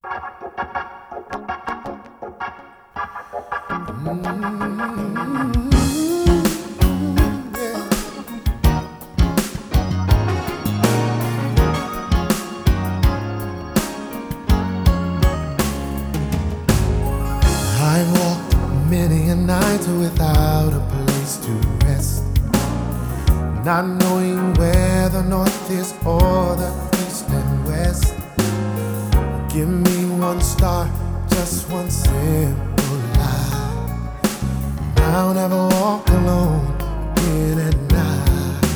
I've walked many a night without a place to rest, not knowing where the north is or the east and west. Give me one star, just one simple lie. I'll never walk alone again at night.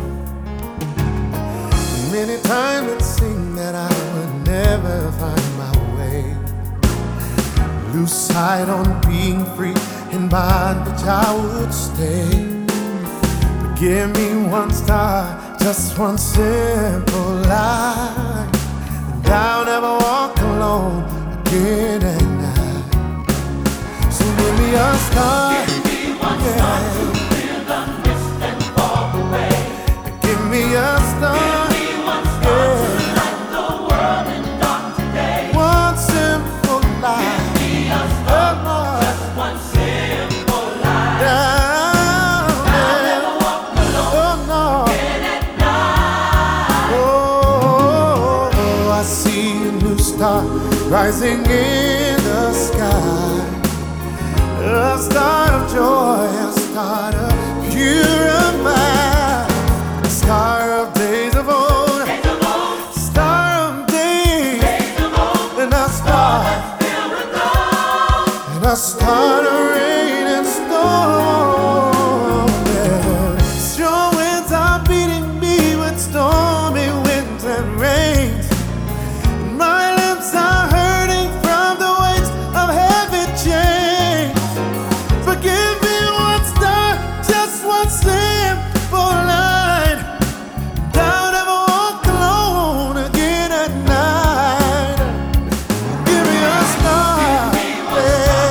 Many times it seemed that I would never find my way. Lose sight on being free, in bondage I would stay. But give me one star, just one simple lie, and I'll never walk alone again at night. So give me a star, Give me one star to clear the mist and fog away. give me a star, Give me one star to light the world in dark today. one simple lie. Give me a star, just one simple lie. I'll never walk alone again at night. Oh, I see a new star rising in the sky. A star of joy, a star of purified, a star of days of old, star of days, and a star, and a star of rain and storm. Yeah. Strong winds are beating me with stormy winds and rains. My lips are hurting from the weight of heavy chains. Forgive me one star, just one simple line, and I'll never walk alone again at night. Give me a star, yeah.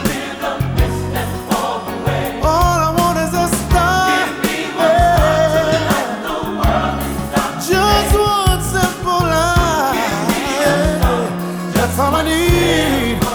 All I want is a star, yeah. Just one simple line, that's all I need.